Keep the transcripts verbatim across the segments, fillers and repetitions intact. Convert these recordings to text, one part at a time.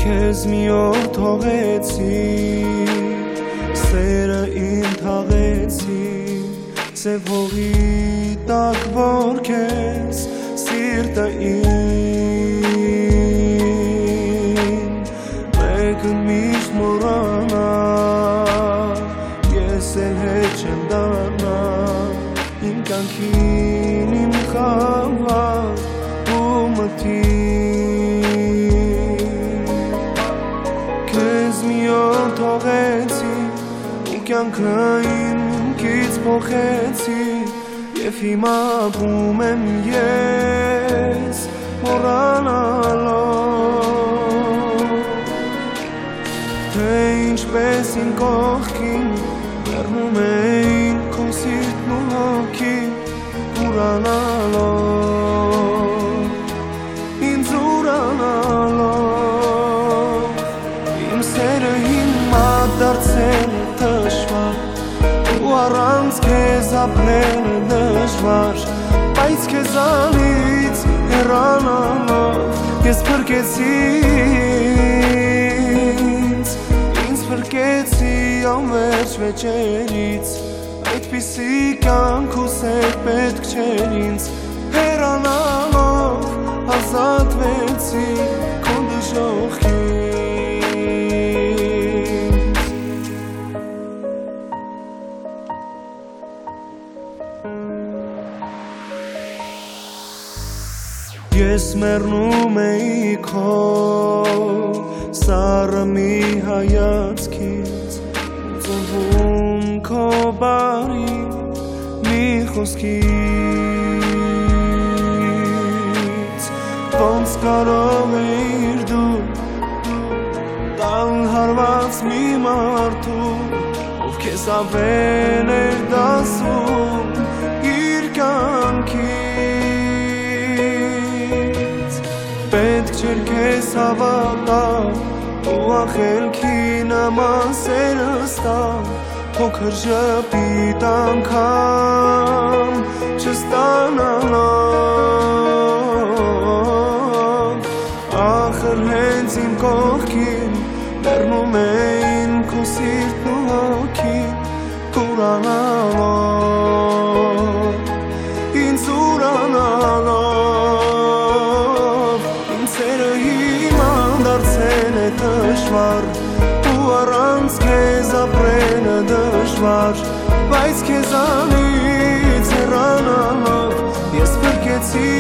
քեզ մի օր թողեցի, սերը իմ թաղեցի, սև հողի տակ, որ քեզ սիրտը իմ մեկը միշտ մոռանա, ես էլ հետ չեմ դառնա, իմ կյանքին իմ խավար ու մթին քեզ մի օր թողեցի ու կյանքը ինքից փոխեցի և հիմա ապրում եմ ես մոռանալով թե ինչպես իմ կողքին մեռնում էին քո սիրտն ու հոգին ուրանալով ինձ ուրանալով իմ սերը հիմա դարձել է դժվար ու առանց քեզ ապրելը դժվար բայց քեզանից հեռանալով ես փրկեցի ինձ փրկեցի անվերջ վեճերից այդպիսի կյանք ու սեր պետք չէր ինձ հեռանալով ազատվեցի քո դժոխքից ես մեռնում էի քո սառը մի հայացքից ծնվում քո բարի մի խոսքից ոնց կարող էիր դու տալ հարված մի մարդու ով քեզ ավել էր դասում իր կյանքից պետք չէր քեզ հավատալ ու ախելքի նման սերը ստալ փոքր ժպիտ անգամ չստանալով ախր հենց իմ կողքին մեռնում էին քո սիրտն ու հոգին ուրանալով ինձ ուրանալով իմ սերը հիմա դարձել է դժվար ու առանց քեզ ապրելը դժվար բայց քեզանից հեռանալով ես փրկեցի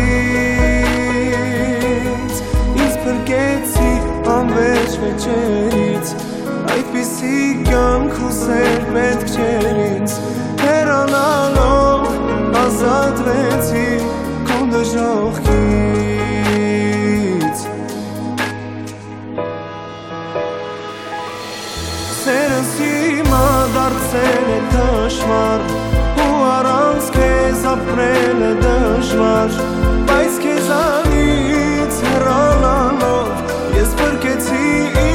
ինձ ինձ փրկեցի անվերջ վեճերից այդպիսի կյանք ու սեր պետք չէր ինձ հեռանալով ազատվեցի քո դժոխքից սերս հիմա դարձել է դժվար ու առանց քեզ ապրելը դժվար բայց քեզանից հեռանալով ես փրկեցի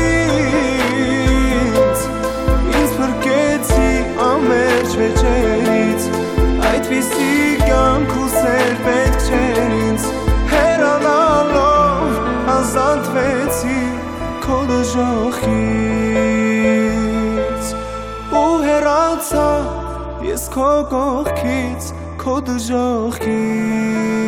ինձ ինձ փրկեցի անվերջ վեճերից այդպիսի կյանք ու սեր պետք չէր ինձ հեռանալով ազատվեցի քո դժոխքից ու հեռացա ես քո կողքից քո դժոխքից